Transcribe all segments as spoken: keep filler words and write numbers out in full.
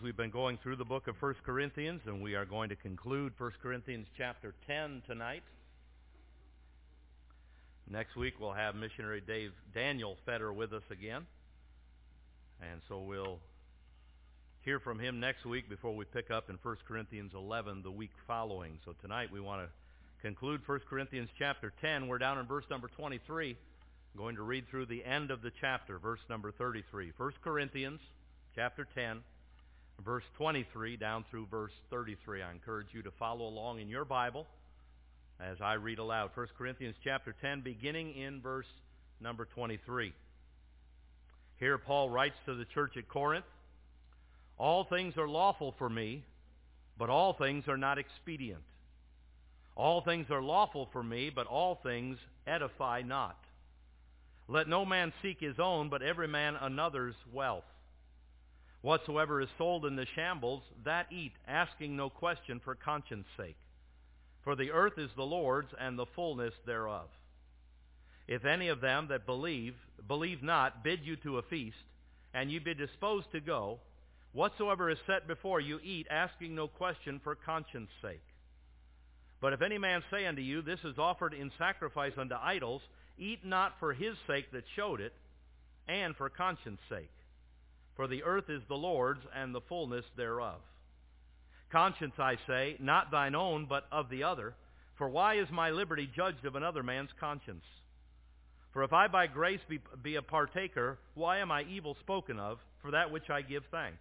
we've been going through the book of First Corinthians, and we are going to conclude First Corinthians chapter ten tonight. Next week we'll have missionary Dave Daniel Fetter with us again, and so we'll hear from him next week before we pick up in First Corinthians eleven the week following. So tonight we want to conclude First Corinthians chapter ten. We're down in verse number twenty-three. I'm going to read through the end of the chapter, verse number thirty-three. First Corinthians chapter ten, verse twenty-three down through verse thirty-three. I encourage you to follow along in your Bible as I read aloud. First Corinthians chapter ten, beginning in verse number twenty-three. Here Paul writes to the church at Corinth, "All things are lawful for me, but all things are not expedient. All things are lawful for me, but all things edify not. Let no man seek his own, but every man another's wealth. Whatsoever is sold in the shambles, that eat, asking no question for conscience sake. For the earth is the Lord's, and the fullness thereof. If any of them that believe, believe not, bid you to a feast, and you be disposed to go, whatsoever is set before you, eat, asking no question for conscience sake. But if any man say unto you, this is offered in sacrifice unto idols, eat not for his sake that showed it, and for conscience sake. For the earth is the Lord's, and the fullness thereof. Conscience, I say, not thine own, but of the other. For why is my liberty judged of another man's conscience? For if I by grace be, be a partaker, why am I evil spoken of for that which I give thanks?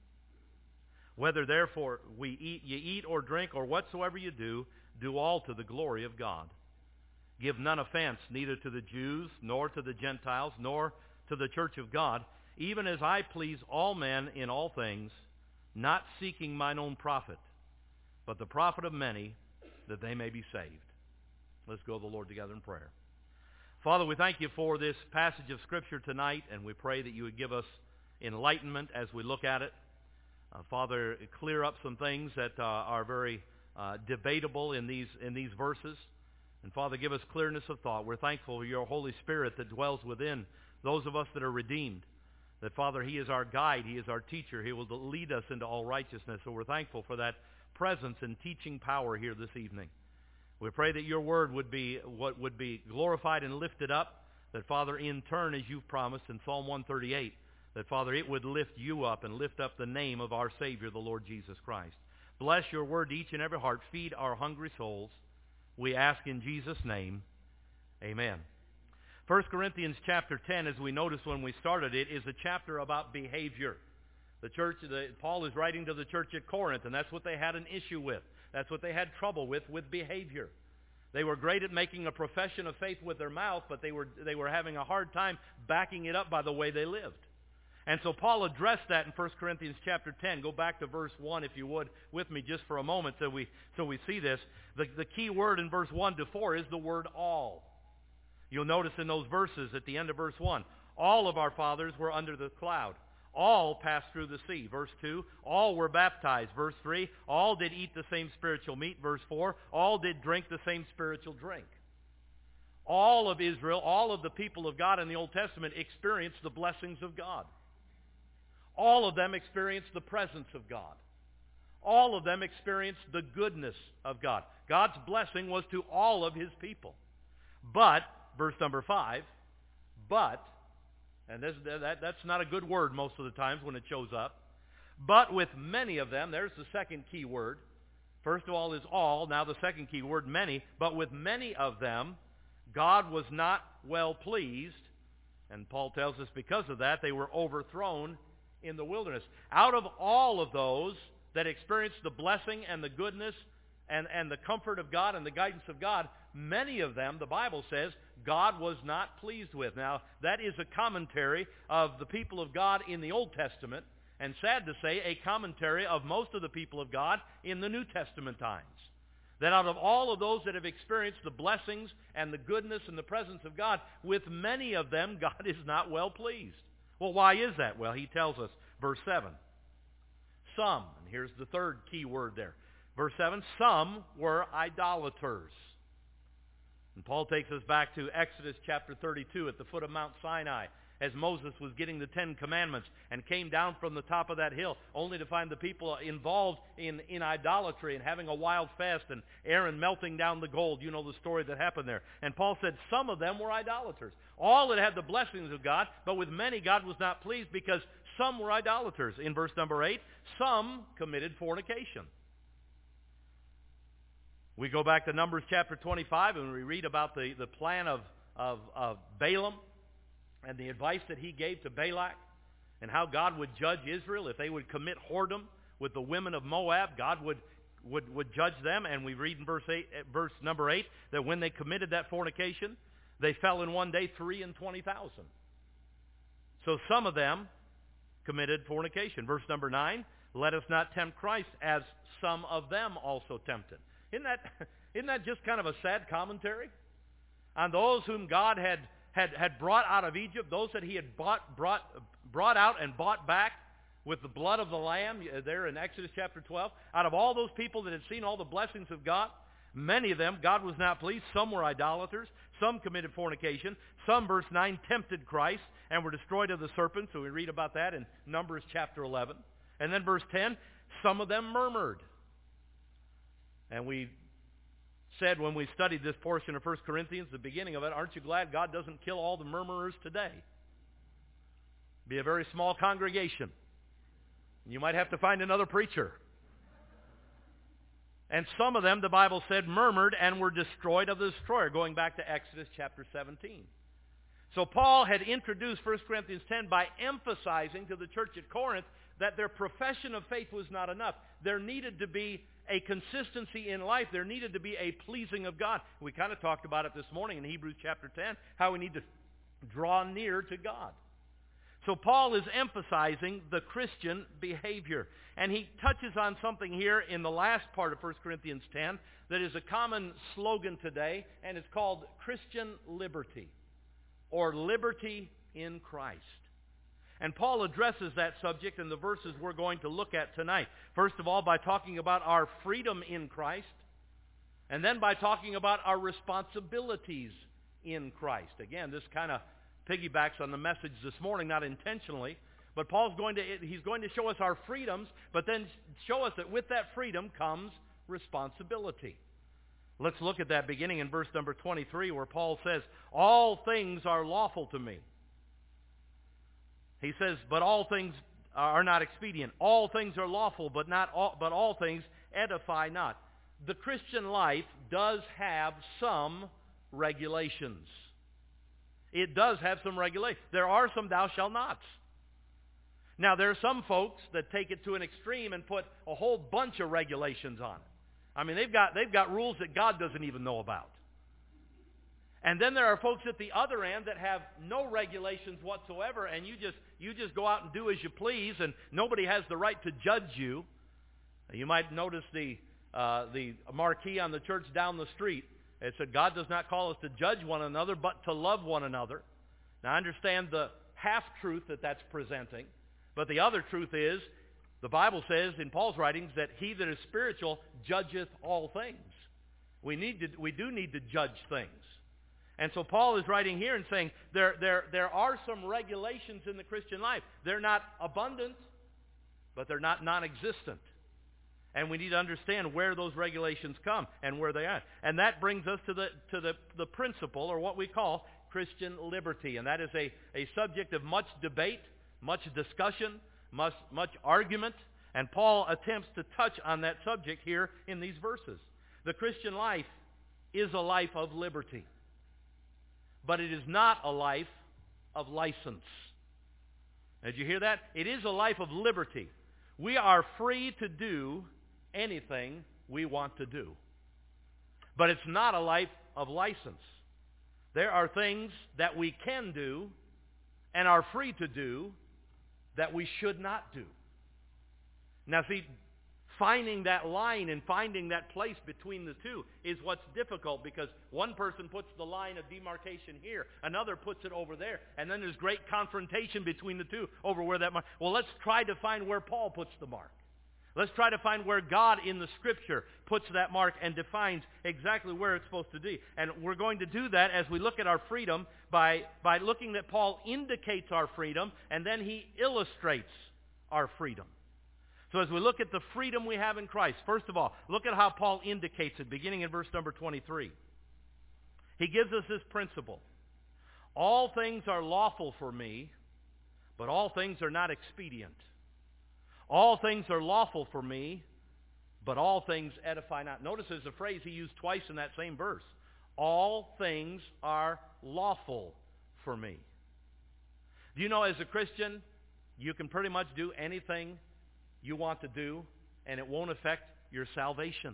Whether therefore we eat, ye eat or drink, or whatsoever you do, do all to the glory of God. Give none offense, neither to the Jews, nor to the Gentiles, nor to the church of God, even as I please all men in all things, not seeking mine own profit, but the profit of many, that they may be saved." Let's go to the Lord together in prayer. Father, we thank you for this passage of Scripture tonight, and we pray that you would give us enlightenment as we look at it. Uh, Father, clear up some things that uh, are very uh, debatable in these in these verses. And Father, give us clearness of thought. We're thankful for your Holy Spirit that dwells within those of us that are redeemed. That, Father, he is our guide. He is our teacher. He will lead us into all righteousness. So we're thankful for that presence and teaching power here this evening. We pray that your word would be what would be glorified and lifted up. That, Father, in turn, as you've promised in Psalm one thirty-eight, that, Father, it would lift you up and lift up the name of our Savior, the Lord Jesus Christ. Bless your word to each and every heart. Feed our hungry souls. We ask in Jesus' name, amen. First Corinthians chapter ten, as we noticed when we started it, is a chapter about behavior. The church, the, Paul is writing to the church at Corinth, and that's what they had an issue with. That's what they had trouble with, with behavior. They were great at making a profession of faith with their mouth, but they were, they were having a hard time backing it up by the way they lived. And so Paul addressed that in First Corinthians chapter ten. Go back to verse one, if you would, with me just for a moment so we, so we see this. The, the key word in verse one to four is the word all. You'll notice in those verses at the end of verse one, all of our fathers were under the cloud. All passed through the sea. Verse two, all were baptized. Verse three, all did eat the same spiritual meat. Verse four, all did drink the same spiritual drink. All of Israel, all of the people of God in the Old Testament experienced the blessings of God. All of them experienced the presence of God. All of them experienced the goodness of God. God's blessing was to all of his people. But, verse number five, but, and this, that, that's not a good word most of the times when it shows up, but with many of them, there's the second key word. First of all is all, now the second key word, many, but with many of them, God was not well pleased, and Paul tells us because of that, they were overthrown in the wilderness. Out of all of those that experienced the blessing and the goodness and, and the comfort of God and the guidance of God, many of them, the Bible says, God was not pleased with. Now, that is a commentary of the people of God in the Old Testament, and sad to say, a commentary of most of the people of God in the New Testament times. That out of all of those that have experienced the blessings and the goodness and the presence of God, with many of them, God is not well pleased. Well, why is that? Well, he tells us, verse seven. Some, and here's the third key word there. Verse seven, some were idolaters. And Paul takes us back to Exodus chapter thirty-two at the foot of Mount Sinai. as Moses was getting the Ten Commandments and came down from the top of that hill, only to find the people involved in, in idolatry and having a wild fest, and Aaron melting down the gold. You know the story that happened there. And Paul said some of them were idolaters. All that had the blessings of God, but with many God was not pleased because some were idolaters. In verse number eight, some committed fornication. We go back to Numbers chapter twenty-five and we read about the, the plan of, of, of Balaam and the advice that he gave to Balak and how God would judge Israel if they would commit whoredom with the women of Moab. God would, would, would judge them. And we read in verse, eight, verse number eight that when they committed that fornication, they fell in one day three and twenty thousand. So some of them committed fornication. Verse number nine, let us not tempt Christ as some of them also tempted. Isn't that, isn't that just kind of a sad commentary on those whom God had, had, had brought out of Egypt, those that he had bought, brought, brought out and bought back with the blood of the Lamb there in Exodus chapter twelve? Out of all those people that had seen all the blessings of God, many of them, God was not pleased. Some were idolaters. Some committed fornication. Some, verse nine, tempted Christ and were destroyed of the serpent. So we read about that in Numbers chapter eleven. And then verse ten, some of them murmured. And we said when we studied this portion of First Corinthians, the beginning of it, aren't you glad God doesn't kill all the murmurers today? Be a very small congregation. You might have to find another preacher. And some of them, the Bible said, murmured and were destroyed of the destroyer, going back to Exodus chapter seventeen. So Paul had introduced First Corinthians ten by emphasizing to the church at Corinth that their profession of faith was not enough. There needed to be a consistency in life. There needed to be a pleasing of God. We kind of talked about it this morning in Hebrews chapter ten, how we need to draw near to God. So Paul is emphasizing the Christian behavior. And he touches on something here in the last part of First Corinthians ten that is a common slogan today, and it's called Christian liberty, or liberty in Christ. And Paul addresses that subject in the verses we're going to look at tonight. First of all, by talking about our freedom in Christ, and then by talking about our responsibilities in Christ. Again, this kind of piggybacks on the message this morning, not intentionally, but Paul's going to, he's going to show us our freedoms, but then show us that with that freedom comes responsibility. Let's look at that beginning in verse number twenty-three, where Paul says, all things are lawful to me. He says, but all things are not expedient. All things are lawful, but not all, but all things edify not. The Christian life does have some regulations. It does have some regulations. There are some thou shalt nots. Now, there are some folks that take it to an extreme and put a whole bunch of regulations on it. I mean, they've got, they've got rules that God doesn't even know about. And then there are folks at the other end that have no regulations whatsoever, and you just you just go out and do as you please, and nobody has the right to judge you. You might notice the uh, the marquee on the church down the street. It said, God does not call us to judge one another, but to love one another. Now, I understand the half-truth that that's presenting, but the other truth is, the Bible says in Paul's writings that he that is spiritual judgeth all things. We need to, we do need to judge things. And so Paul is writing here and saying there, there, there are some regulations in the Christian life. They're not abundant, but they're not non-existent. And we need to understand where those regulations come and where they are. And that brings us to the, to the, the principle, or what we call Christian liberty. And that is a, a subject of much debate, much discussion, much, much argument. And Paul attempts to touch on that subject here in these verses. The Christian life is a life of liberty. But it is not a life of license. Did you hear that? It is a life of liberty. We are free to do anything we want to do. But it's not a life of license. There are things that we can do and are free to do that we should not do. Now see, finding that line and finding that place between the two is what's difficult, because one person puts the line of demarcation here, another puts it over there, and then there's great confrontation between the two over where that mark. Well, let's try to find where Paul puts the mark. Let's try to find where God in the Scripture puts that mark and defines exactly where it's supposed to be. And we're going to do that as we look at our freedom by, by looking that Paul indicates our freedom, and then he illustrates our freedom. So as we look at the freedom we have in Christ, first of all, look at how Paul indicates it, beginning in verse number twenty-three. He gives us this principle. All things are lawful for me, but all things are not expedient. All things are lawful for me, but all things edify not. Notice there's a phrase he used twice in that same verse. All things are lawful for me. Do you know, as a Christian, you can pretty much do anything you want to do, and it won't affect your salvation.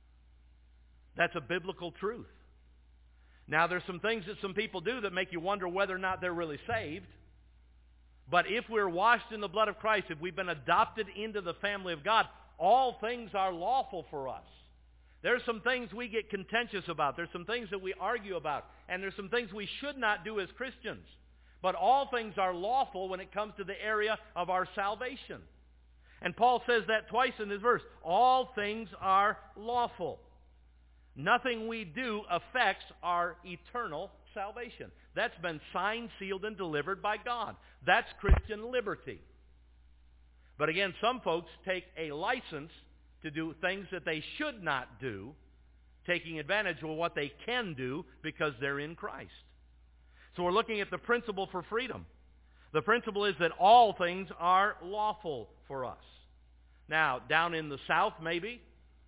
That's a biblical truth. Now, there's some things that some people do that make you wonder whether or not they're really saved. But if we're washed in the blood of Christ, if we've been adopted into the family of God, all things are lawful for us. There's some things we get contentious about. There's some things that we argue about. And there's some things we should not do as Christians. But all things are lawful when it comes to the area of our salvation. And Paul says that twice in this verse. All things are lawful. Nothing we do affects our eternal salvation. That's been signed, sealed, and delivered by God. That's Christian liberty. But again, some folks take a license to do things that they should not do, taking advantage of what they can do because they're in Christ. So we're looking at the principle for freedom. The principle is that all things are lawful for us. Now, down in the South, maybe,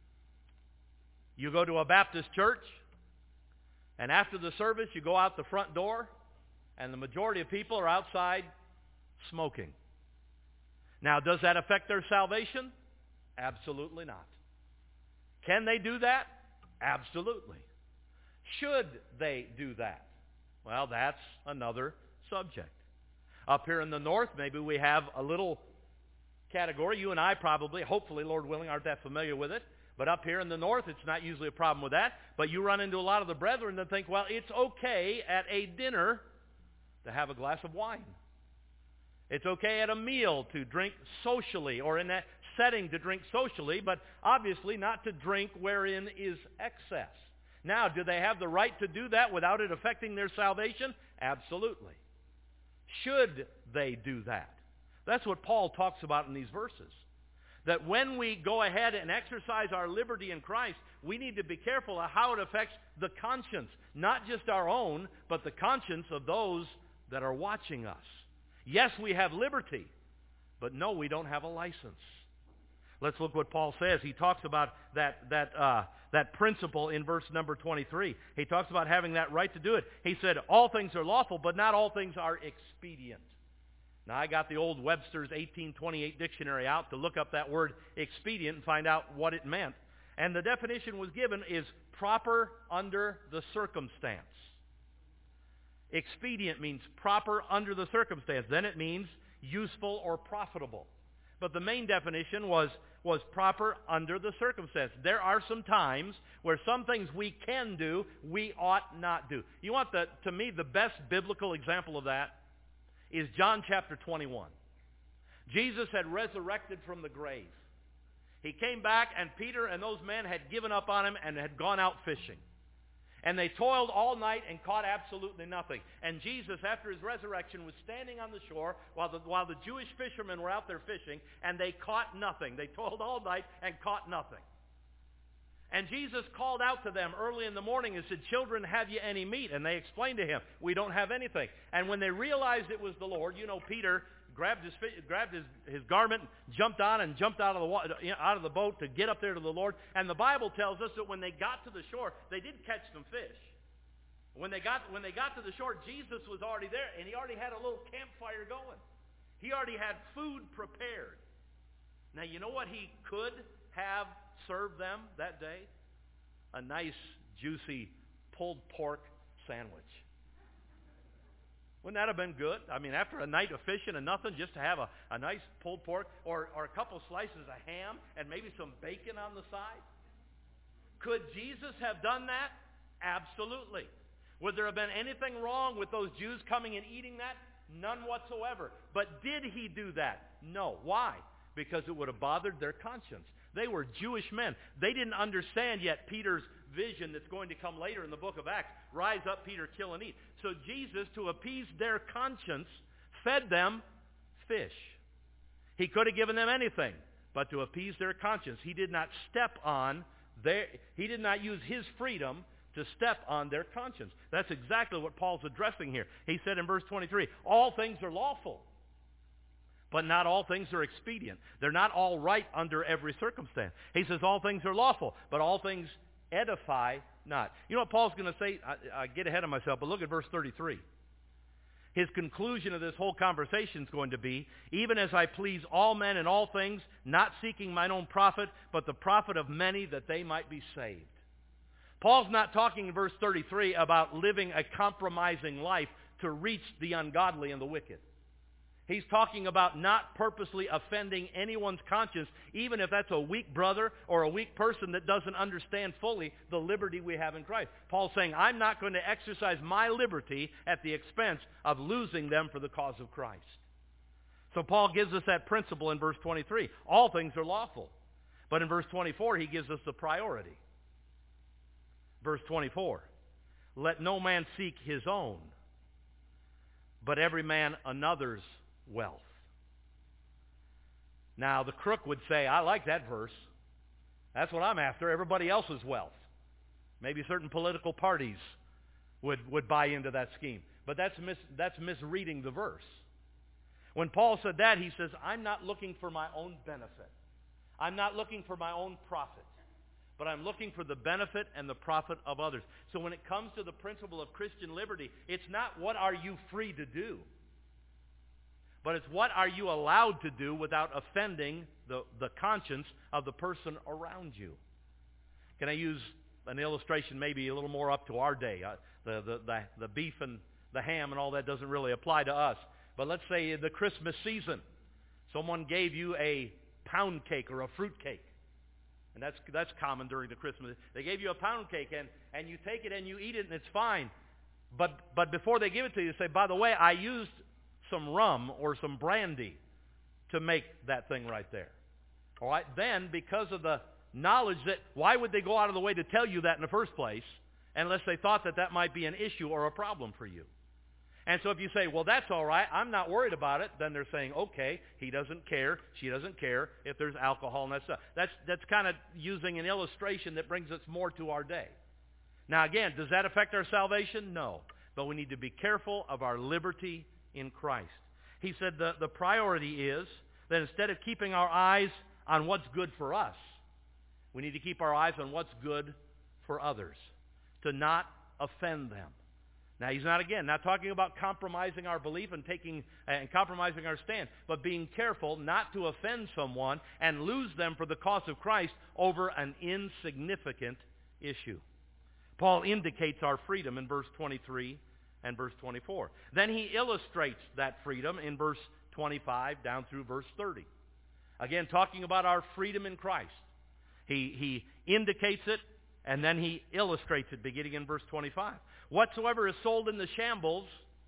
you go to a Baptist church, and after the service, you go out the front door, and the majority of people are outside smoking. Now, does that affect their salvation? Absolutely not. Can they do that? Absolutely. Should they do that? Well, that's another subject. Up here in the north, maybe we have a little category. You and I probably, hopefully, Lord willing, aren't that familiar with it. But up here in the north, it's not usually a problem with that. But you run into a lot of the brethren that think, well, it's okay at a dinner to have a glass of wine. It's okay at a meal to drink socially, or in that setting to drink socially, but obviously not to drink wherein is excess. Now, do they have the right to do that without it affecting their salvation? Absolutely. Should they do that? That's what Paul talks about in these verses. That when we go ahead and exercise our liberty in Christ, we need to be careful of how it affects the conscience. Not just our own, but the conscience of those that are watching us. Yes, we have liberty, but no, we don't have a license. Let's look what Paul says. He talks about that, that, uh, that principle in verse number twenty-three. He talks about having that right to do it. He said, all things are lawful, but not all things are expedient. Now, I got the old Webster's eighteen twenty-eight dictionary out to look up that word expedient and find out what it meant. And the definition was given is proper under the circumstance. Expedient means proper under the circumstance. Then it means useful or profitable. But the main definition was, was proper under the circumstance. There are some times where some things we can do, we ought not do. You want the, to me, the best biblical example of that is John chapter twenty-one. Jesus had resurrected from the grave. He came back, and Peter and those men had given up on him and had gone out fishing. And they toiled all night and caught absolutely nothing. And Jesus, after his resurrection, was standing on the shore while the, while the Jewish fishermen were out there fishing, and they caught nothing. They toiled all night and caught nothing. And Jesus called out to them early in the morning and said, "Children, have you any meat?" And they explained to him, "We don't have anything." And when they realized it was the Lord, you know, Peter grabbed his grabbed his, his garment, jumped on, and jumped out of the water, out of the boat to get up there to the Lord. And the Bible tells us that when they got to the shore, they did catch some fish. When they got when they got to the shore, Jesus was already there, and he already had a little campfire going. He already had food prepared. Now, you know what he could have served them that day? A nice, juicy, pulled pork sandwich. Wouldn't that have been good? I mean, after a night of fishing and nothing, just to have a, a nice pulled pork or, or a couple slices of ham and maybe some bacon on the side? Could Jesus have done that? Absolutely. Would there have been anything wrong with those Jews coming and eating that? None whatsoever. But did he do that? No. Why? Because it would have bothered their conscience. They were Jewish men. They didn't understand yet Peter's vision that's going to come later in the book of Acts. Rise up, Peter, kill and eat. So Jesus, to appease their conscience, fed them fish. He could have given them anything, but to appease their conscience, he did not step on their, he did not use his freedom to step on their conscience. That's exactly what Paul's addressing here. He said in verse twenty-three, all things are lawful, but not all things are expedient. They're not all right under every circumstance. He says all things are lawful, but all things edify not. You know what Paul's going to say? I, I get ahead of myself, but look at verse thirty-three. His conclusion of this whole conversation is going to be, even as I please all men in all things, not seeking mine own profit, but the profit of many that they might be saved. Paul's not talking in verse thirty-three about living a compromising life to reach the ungodly and the wicked. He's talking about not purposely offending anyone's conscience, even if that's a weak brother or a weak person that doesn't understand fully the liberty we have in Christ. Paul's saying, I'm not going to exercise my liberty at the expense of losing them for the cause of Christ. So Paul gives us that principle in verse twenty-three. All things are lawful. But in verse twenty-four, he gives us the priority. Verse twenty-four, let no man seek his own, but every man another's wealth. Now, the crook would say, I like that verse. That's what I'm after, everybody else's wealth. Maybe certain political parties would, would buy into that scheme. But that's, mis, that's misreading the verse. When Paul said that, he says, I'm not looking for my own benefit. I'm not looking for my own profit. But I'm looking for the benefit and the profit of others. So when it comes to the principle of Christian liberty, it's not what are you free to do, but it's what are you allowed to do without offending the, the conscience of the person around you. Can I use an illustration maybe a little more up to our day? Uh, the, the, the, the beef and the ham and all that doesn't really apply to us. But let's say the Christmas season, someone gave you a pound cake or a fruit cake. And that's, that's common during the Christmas. They gave you a pound cake, and, and you take it and you eat it, and it's fine. But, but before they give it to you, say, by the way, I used some rum or some brandy to make that thing right there. All right? Then, because of the knowledge that, why would they go out of the way to tell you that in the first place unless they thought that that might be an issue or a problem for you? And so if you say, well, that's all right, I'm not worried about it, then they're saying, okay, he doesn't care, she doesn't care if there's alcohol and that stuff. That's, that's kind of using an illustration that brings us more to our day. Now again, does that affect our salvation? No. But we need to be careful of our liberty in Christ. He said the, the priority is that instead of keeping our eyes on what's good for us, we need to keep our eyes on what's good for others, to not offend them. Now, he's not, again, not talking about compromising our belief and taking and compromising our stand, but being careful not to offend someone and lose them for the cause of Christ over an insignificant issue. Paul indicates our freedom in verse twenty-three and verse twenty-four. Then he illustrates that freedom in verse twenty-five down through verse thirty. Again, talking about our freedom in Christ. He, he indicates it, and then he illustrates it beginning in verse twenty-five. Whatsoever is sold in the shambles,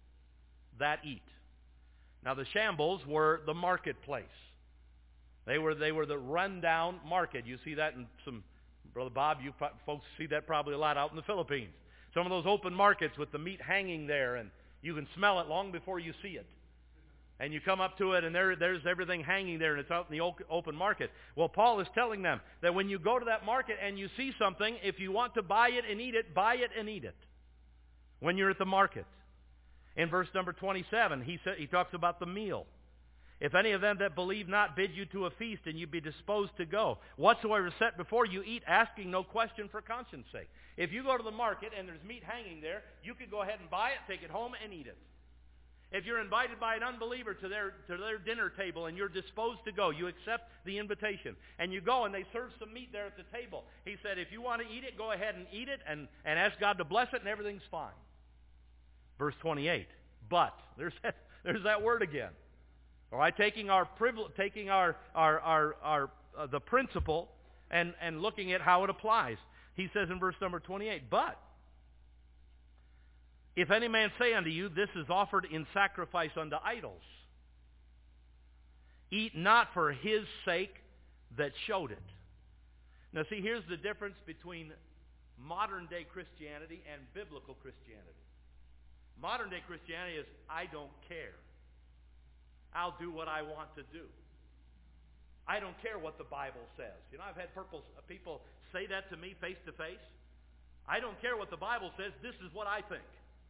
that eat. Now the shambles were the marketplace. They were, they were the rundown market. You see that in some, Brother Bob, you folks see that probably a lot out in the Philippines. Some of those open markets with the meat hanging there, and you can smell it long before you see it. And you come up to it, and there, there's everything hanging there, and it's out in the open market. Well, Paul is telling them that when you go to that market and you see something, if you want to buy it and eat it, buy it and eat it when you're at the market. In verse number twenty-seven, he, sa- he talks about the meal. If any of them that believe not bid you to a feast, and you be disposed to go, whatsoever is set before you, eat, asking no question for conscience sake. If you go to the market and there's meat hanging there, you could go ahead and buy it, take it home, and eat it. If you're invited by an unbeliever to their, to their dinner table and you're disposed to go, you accept the invitation. And you go and they serve some meat there at the table. He said, if you want to eat it, go ahead and eat it and, and ask God to bless it, and everything's fine. Verse twenty-eight, but, there's that, there's that word again. All right, taking our privilege, taking our, our, our, our uh, the principle and, and looking at how it applies. He says in verse number twenty-eight, but, if any man say unto you, this is offered in sacrifice unto idols, Eat not for his sake that showed it. Now see, here's the difference between modern day Christianity and biblical Christianity. Modern day Christianity is, I don't care. I'll do what I want to do. I don't care what the Bible says. You know, I've had purple, people say that to me face to face. I don't care what the Bible says. This is what I think.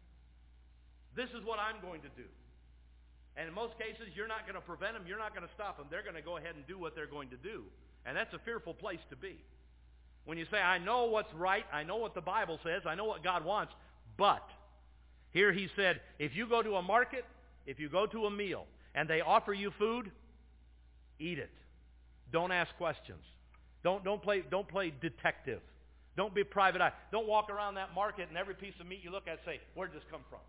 This is what I'm going to do. And in most cases, you're not going to prevent them. You're not going to stop them. They're going to go ahead and do what they're going to do. And that's a fearful place to be. When you say, I know what's right, I know what the Bible says, I know what God wants, but here he said, if you go to a market, if you go to a meal, and they offer you food, eat it. Don't ask questions. Don't, don't, play, don't play detective. Don't be private eye. Don't walk around that market and every piece of meat you look at say, where did this come from?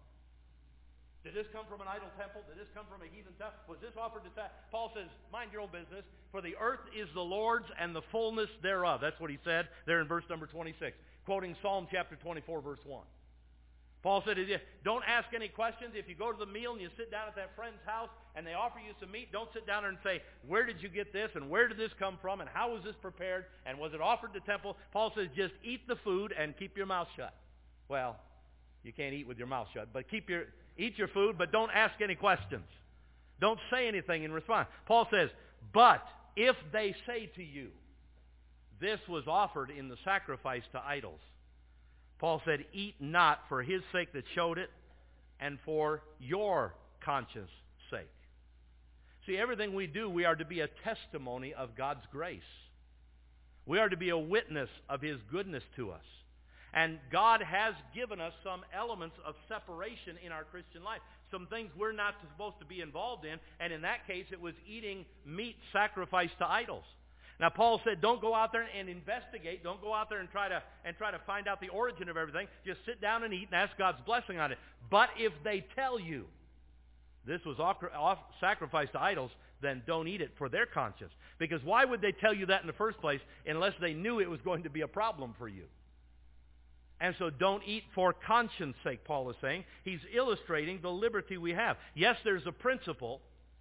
Did this come from an idol temple? Did this come from a heathen temple? Was this offered to ta-? Paul says, mind your own business, for the earth is the Lord's and the fullness thereof. That's what he said there in verse number twenty-six, quoting Psalm chapter twenty-four, verse one. Paul said, don't ask any questions. If you go to the meal and you sit down at that friend's house and they offer you some meat, don't sit down there and say, where did you get this and where did this come from and how was this prepared and was it offered to temple? Paul says, just eat the food and keep your mouth shut. Well, you can't eat with your mouth shut, but keep your, eat your food, but don't ask any questions. Don't say anything in response. Paul says, but if they say to you, this was offered in the sacrifice to idols, Paul said, eat not for his sake that showed it, and for your conscience' sake. See, everything we do, we are to be a testimony of God's grace. We are to be a witness of his goodness to us. And God has given us some elements of separation in our Christian life. Some things we're not supposed to be involved in, and in that case it was eating meat sacrificed to idols. Now, Paul said, don't go out there and investigate. Don't go out there and try to and try to find out the origin of everything. Just sit down and eat and ask God's blessing on it. But if they tell you this was off, off, sacrificed to idols, then don't eat it for their conscience. Because why would they tell you that in the first place unless they knew it was going to be a problem for you? And so don't eat for conscience sake, Paul is saying. He's illustrating the liberty we have. Yes, there's a principle,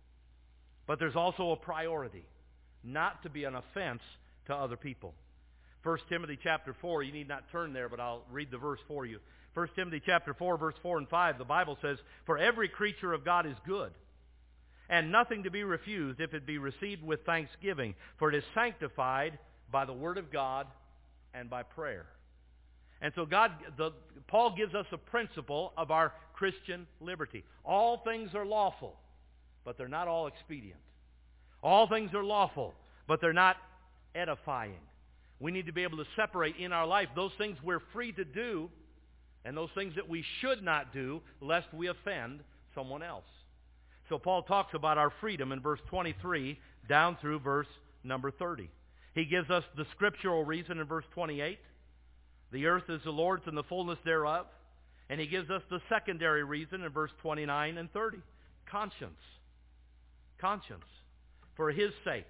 but there's also a priority. Not to be an offense to other people. First Timothy chapter four, you need not turn there, but I'll read the verse for you. First Timothy chapter four, verse four and five, the Bible says, for every creature of God is good, and nothing to be refused if it be received with thanksgiving, for it is sanctified by the word of God and by prayer. And so God, the, Paul gives us a principle of our Christian liberty. All things are lawful, but they're not all expedient. All things are lawful, but they're not edifying. We need to be able to separate in our life those things we're free to do and those things that we should not do lest we offend someone else. So Paul talks about our freedom in verse twenty-three down through verse number thirty. He gives us the scriptural reason in verse twenty-eight. The earth is the Lord's and the fullness thereof. And he gives us the secondary reason in verse twenty-nine and thirty. Conscience. Conscience. For his sake,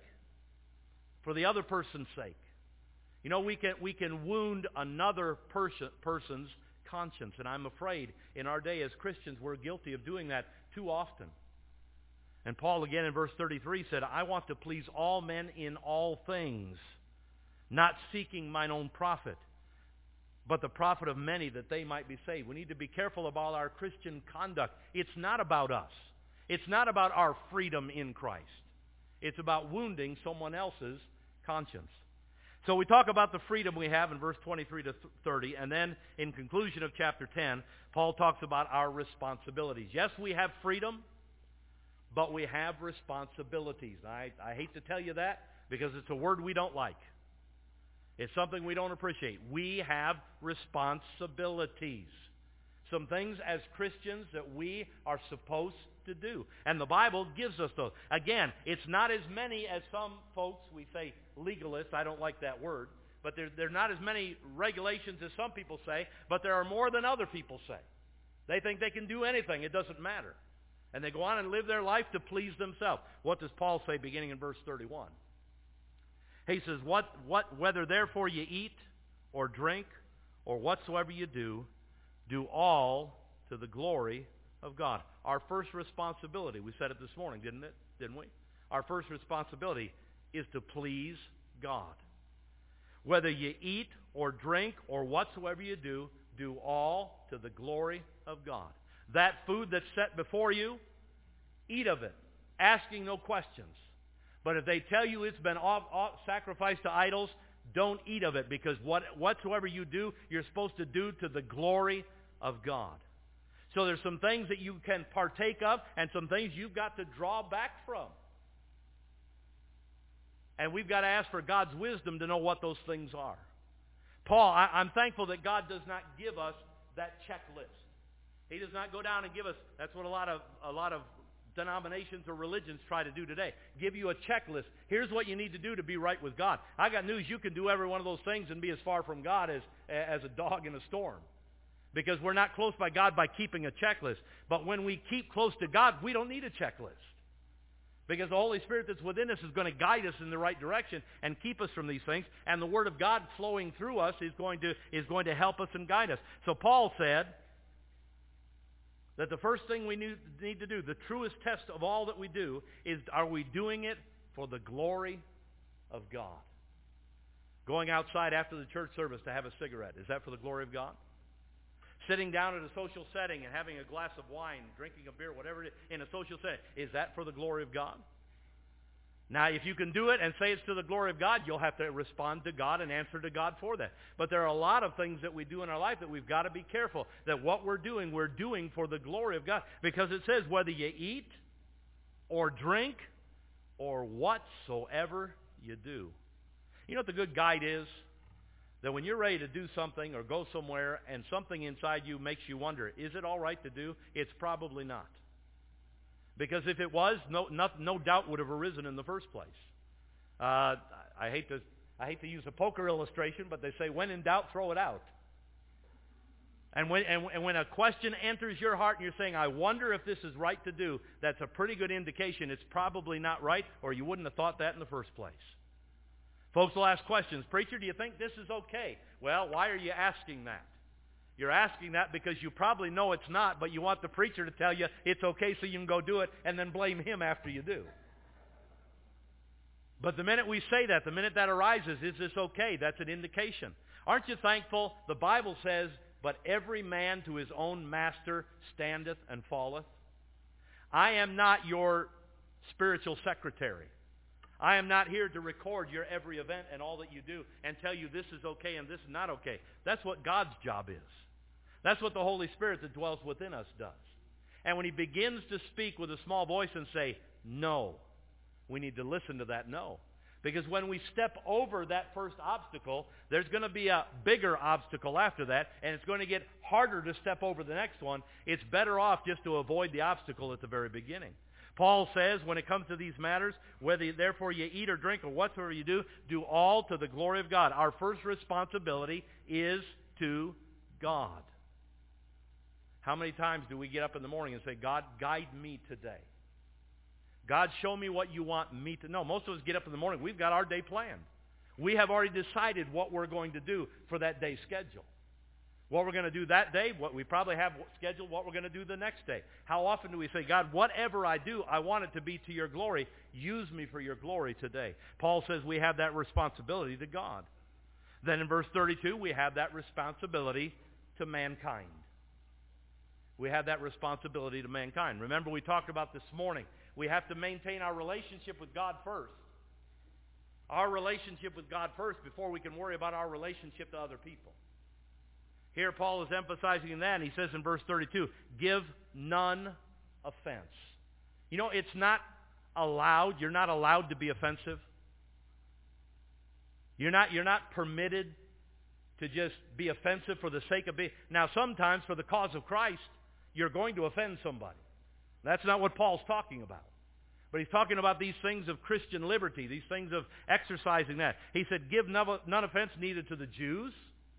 for the other person's sake. You know, we can we can wound another person, person's conscience, and I'm afraid in our day as Christians we're guilty of doing that too often. And Paul again in verse thirty-three said, I want to please all men in all things, not seeking mine own profit, but the profit of many that they might be saved. We need to be careful about our Christian conduct. It's not about us. It's not about our freedom in Christ. It's about wounding someone else's conscience. So we talk about the freedom we have in verse twenty-three to thirty, and then in conclusion of chapter ten, Paul talks about our responsibilities. Yes, we have freedom, but we have responsibilities. I, I hate to tell you that because it's a word we don't like. It's something we don't appreciate. We have responsibilities. Some things as Christians that we are supposed to do. And the Bible gives us those. Again, it's not as many as some folks, we say legalists, I don't like that word, but there, there are not as many regulations as some people say, but there are more than other people say. They think they can do anything, it doesn't matter. And they go on and live their life to please themselves. What does Paul say beginning in verse thirty-one? He says, what, what, whether therefore you eat or drink or whatsoever you do, do all to the glory of God. Our first responsibility, we said it this morning, didn't it? Didn't we? our first responsibility is to please God. Whether you eat or drink or whatsoever you do, do all to the glory of God. That food that's set before you, eat of it, asking no questions. But if they tell you it's been off, off, sacrificed to idols, don't eat of it, because what, whatsoever you do, you're supposed to do to the glory of God. So there's some things that you can partake of and some things you've got to draw back from. And we've got to ask for God's wisdom to know what those things are. Paul, I, I'm thankful that God does not give us that checklist. He does not go down and give us, that's what a lot of a lot of denominations or religions try to do today. Give you a checklist. Here's what you need to do to be right with God. I got news, you can do every one of those things and be as far from God as, as a dog in a storm. Because we're not close by God by keeping a checklist. But when we keep close to God, we don't need a checklist. Because the Holy Spirit that's within us is going to guide us in the right direction and keep us from these things. And the Word of God flowing through us is going to, is going to help us and guide us. So Paul said that the first thing we need to do, the truest test of all that we do, is are we doing it for the glory of God? Going outside after the church service to have a cigarette, is that for the glory of God? Sitting down at a social setting and having a glass of wine, drinking a beer, whatever it is, in a social setting, is that for the glory of God? Now, if you can do it and say it's to the glory of God, you'll have to respond to God and answer to God for that. But there are a lot of things that we do in our life that we've got to be careful that what we're doing, we're doing for the glory of God. Because it says whether you eat or drink or whatsoever you do. You know what the good guide is? That when you're ready to do something or go somewhere and something inside you makes you wonder, is it all right to do? It's probably not. Because if it was, no, no, no doubt would have arisen in the first place. Uh, I hate to, I hate to use a poker illustration, but they say, when in doubt, throw it out. And when, and, and when a question enters your heart and you're saying, I wonder if this is right to do, that's a pretty good indication it's probably not right, or you wouldn't have thought that in the first place. Folks will ask questions. Preacher, do you think this is okay? Well, why are you asking that? You're asking that because you probably know it's not, but you want the preacher to tell you it's okay so you can go do it and then blame him after you do. But the minute we say that, the minute that arises, is this okay? That's an indication. Aren't you thankful? The Bible says, but every man to his own master standeth and falleth. I am not your spiritual secretary. I am not here to record your every event and all that you do and tell you this is okay and this is not okay. That's what God's job is. That's what the Holy Spirit that dwells within us does. And when he begins to speak with a small voice and say, no, we need to listen to that no. Because when we step over that first obstacle, there's going to be a bigger obstacle after that, and it's going to get harder to step over the next one. It's better off just to avoid the obstacle at the very beginning. Paul says, when it comes to these matters, whether you, therefore you eat or drink or whatsoever you do, do all to the glory of God. Our first responsibility is to God. How many times do we get up in the morning and say, God, guide me today? God, show me what you want me to know. Most of us get up in the morning, we've got our day planned. We have already decided what we're going to do for that day's schedule. What we're going to do that day, what we probably have scheduled, what we're going to do the next day. How often do we say, God, whatever I do, I want it to be to your glory. Use me for your glory today. Paul says we have that responsibility to God. Then in verse thirty-two, we have that responsibility to mankind. We have that responsibility to mankind. Remember, we talked about this morning. We have to maintain our relationship with God first. Our relationship with God first before we can worry about our relationship to other people. Here Paul is emphasizing that, and he says in verse thirty-two, give none offense. You know, it's not allowed, you're not allowed to be offensive. You're not, you're not permitted to just be offensive for the sake of being. Now, sometimes for the cause of Christ, you're going to offend somebody. That's not what Paul's talking about. But he's talking about these things of Christian liberty, these things of exercising that. He said, give none offense neither to the Jews,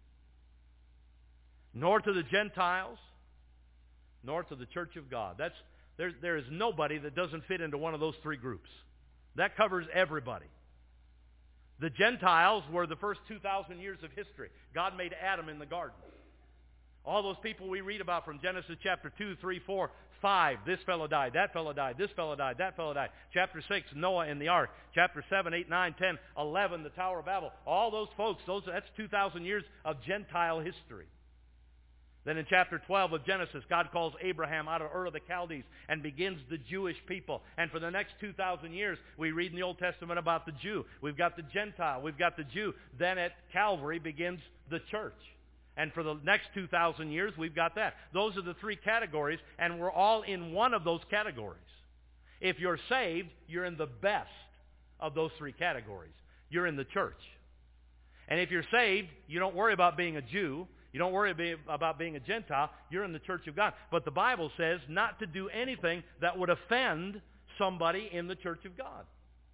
nor to the Gentiles, nor to the church of God. That's, there, there is nobody that doesn't fit into one of those three groups. That covers everybody. The Gentiles were the first two thousand years of history. God made Adam in the garden. All those people we read about from Genesis chapter two, three, four, five, this fellow died, that fellow died, this fellow died, that fellow died. Chapter six, Noah and the ark. Chapter seven, eight, nine, ten, eleven, the Tower of Babel. All those folks, those that's two thousand years of Gentile history. Then in chapter twelve of Genesis, God calls Abraham out of Ur of the Chaldees and begins the Jewish people. And for the next two thousand years, we read in the Old Testament about the Jew. We've got the Gentile. We've got the Jew. Then at Calvary begins the church. And for the next two thousand years, we've got that. Those are the three categories, and we're all in one of those categories. If you're saved, you're in the best of those three categories. You're in the church. And if you're saved, you don't worry about being a Jew. You don't worry about being a Gentile. You're in the church of God. But the Bible says not to do anything that would offend somebody in the church of God.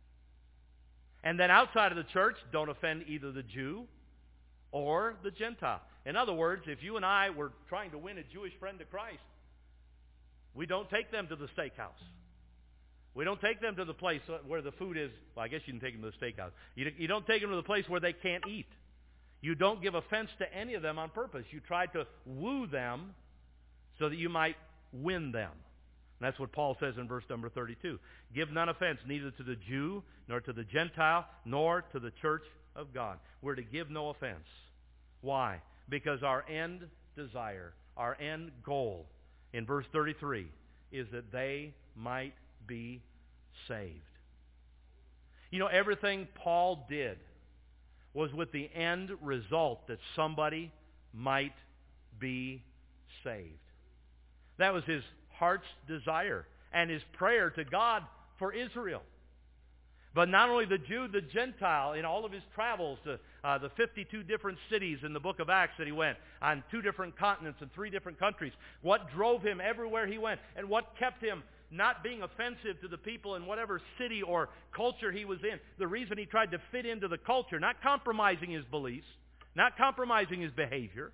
And then outside of the church, don't offend either the Jew or the Gentile. In other words, if you and I were trying to win a Jewish friend to Christ, we don't take them to the steakhouse. We don't take them to the place where the food is. Well, I guess you can take them to the steakhouse. You, you don't take them to the place where they can't eat. You don't give offense to any of them on purpose. You try to woo them so that you might win them. And that's what Paul says in verse number thirty-two. Give none offense, neither to the Jew, nor to the Gentile, nor to the church of God. We're to give no offense. Why? Because our end desire, our end goal in verse thirty-three is that they might be saved. You know, everything Paul did was with the end result that somebody might be saved. That was his heart's desire and his prayer to God for Israel. But not only the Jew, the Gentile, in all of his travels to uh, the fifty-two different cities in the book of Acts that he went, on two different continents and three different countries, what drove him everywhere he went, and what kept him not being offensive to the people in whatever city or culture he was in. The reason he tried to fit into the culture, not compromising his beliefs, not compromising his behavior,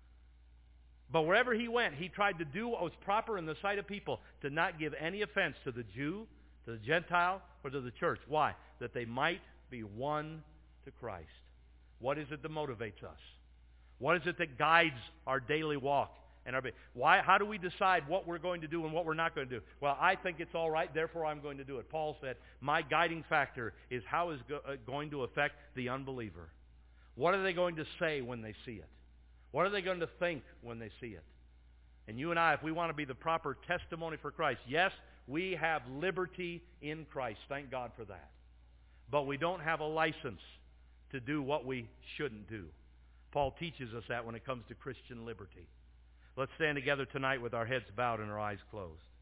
but wherever he went, he tried to do what was proper in the sight of people, to not give any offense to the Jew, to the Gentile, or to the church. Why? That they might be won to Christ. What is it that motivates us? What is it that guides our daily walk? And our, why, how do we decide what we're going to do and what we're not going to do? Well, I think it's all right, therefore I'm going to do it. Paul said, my guiding factor is how is go, uh, going to affect the unbeliever. What are they going to say when they see it? What are they going to think when they see it? And you and I, if we want to be the proper testimony for Christ, yes, we have liberty in Christ. Thank God for that. But we don't have a license to do what we shouldn't do. Paul teaches us that when it comes to Christian liberty. Let's stand together tonight with our heads bowed and our eyes closed.